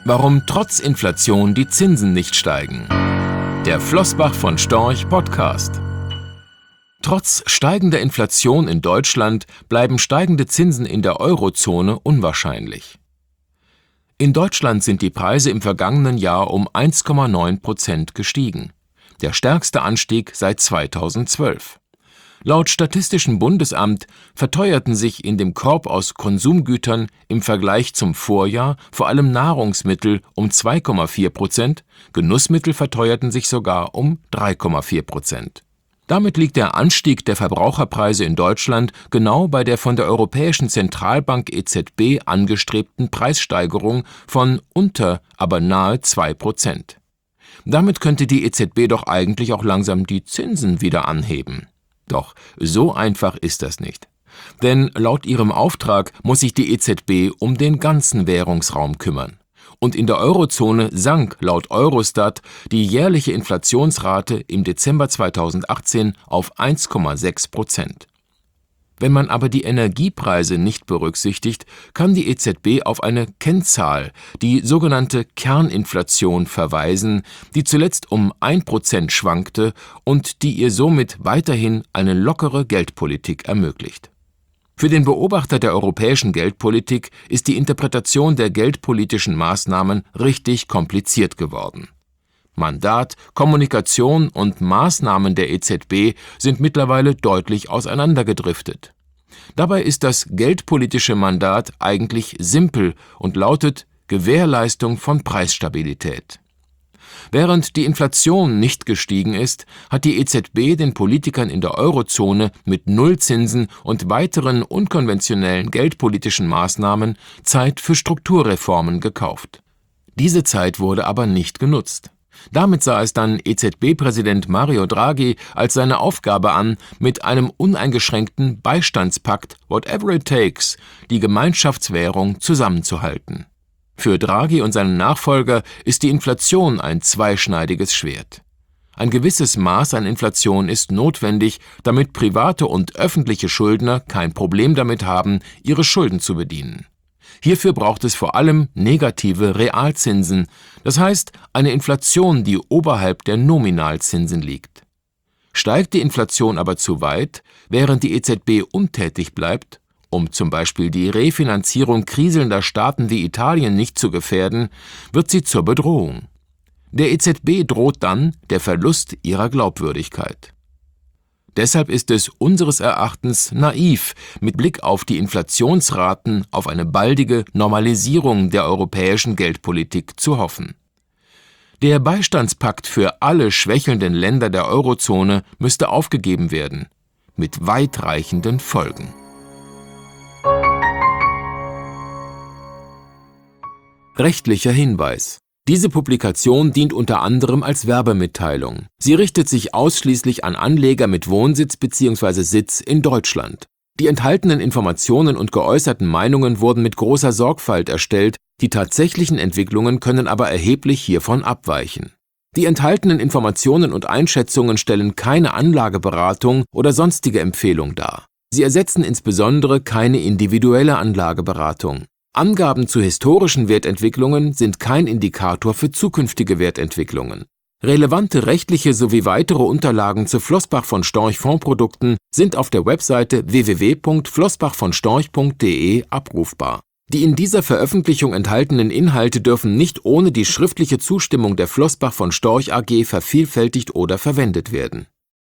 Warum trotz Inflation die Zinsen nicht steigen. Der Flossbach von Storch Podcast. Trotz steigender Inflation in Deutschland bleiben steigende Zinsen in der Eurozone unwahrscheinlich. In Deutschland sind die Preise im vergangenen Jahr um 1,9% gestiegen. Der stärkste Anstieg seit 2012. Laut Statistischem Bundesamt verteuerten sich in dem Korb aus Konsumgütern im Vergleich zum Vorjahr vor allem Nahrungsmittel um 2,4%, Genussmittel verteuerten sich sogar um 3,4%. Damit liegt der Anstieg der Verbraucherpreise in Deutschland genau bei der von der Europäischen Zentralbank EZB angestrebten Preissteigerung von unter, aber nahe 2%. Damit könnte die EZB doch eigentlich auch langsam die Zinsen wieder anheben. Doch so einfach ist das nicht. Denn laut ihrem Auftrag muss sich die EZB um den ganzen Währungsraum kümmern. Und in der Eurozone sank laut Eurostat die jährliche Inflationsrate im Dezember 2018 auf 1,6%. Wenn man aber die Energiepreise nicht berücksichtigt, kann die EZB auf eine Kennzahl, die sogenannte Kerninflation, verweisen, die zuletzt um 1% schwankte und die ihr somit weiterhin eine lockere Geldpolitik ermöglicht. Für den Beobachter der europäischen Geldpolitik ist die Interpretation der geldpolitischen Maßnahmen richtig kompliziert geworden. Mandat, Kommunikation und Maßnahmen der EZB sind mittlerweile deutlich auseinandergedriftet. Dabei ist das geldpolitische Mandat eigentlich simpel und lautet Gewährleistung von Preisstabilität. Während die Inflation nicht gestiegen ist, hat die EZB den Politikern in der Eurozone mit Nullzinsen und weiteren unkonventionellen geldpolitischen Maßnahmen Zeit für Strukturreformen gekauft. Diese Zeit wurde aber nicht genutzt. Damit sah es dann EZB-Präsident Mario Draghi als seine Aufgabe an, mit einem uneingeschränkten Beistandspakt Whatever it takes die Gemeinschaftswährung zusammenzuhalten. Für Draghi und seinen Nachfolger ist die Inflation ein zweischneidiges Schwert. Ein gewisses Maß an Inflation ist notwendig, damit private und öffentliche Schuldner kein Problem damit haben, ihre Schulden zu bedienen. Hierfür braucht es vor allem negative Realzinsen, das heißt eine Inflation, die oberhalb der Nominalzinsen liegt. Steigt die Inflation aber zu weit, während die EZB untätig bleibt, um zum Beispiel die Refinanzierung kriselnder Staaten wie Italien nicht zu gefährden, wird sie zur Bedrohung. Der EZB droht dann der Verlust ihrer Glaubwürdigkeit. Deshalb ist es unseres Erachtens naiv, mit Blick auf die Inflationsraten auf eine baldige Normalisierung der europäischen Geldpolitik zu hoffen. Der Beistandspakt für alle schwächelnden Länder der Eurozone müsste aufgegeben werden, mit weitreichenden Folgen. Rechtlicher Hinweis. Diese Publikation dient unter anderem als Werbemitteilung. Sie richtet sich ausschließlich an Anleger mit Wohnsitz bzw. Sitz in Deutschland. Die enthaltenen Informationen und geäußerten Meinungen wurden mit großer Sorgfalt erstellt, die tatsächlichen Entwicklungen können aber erheblich hiervon abweichen. Die enthaltenen Informationen und Einschätzungen stellen keine Anlageberatung oder sonstige Empfehlung dar. Sie ersetzen insbesondere keine individuelle Anlageberatung. Angaben zu historischen Wertentwicklungen sind kein Indikator für zukünftige Wertentwicklungen. Relevante rechtliche sowie weitere Unterlagen zu Flossbach von Storch Fondsprodukten sind auf der Webseite www.flossbachvonstorch.de abrufbar. Die in dieser Veröffentlichung enthaltenen Inhalte dürfen nicht ohne die schriftliche Zustimmung der Flossbach von Storch AG vervielfältigt oder verwendet werden.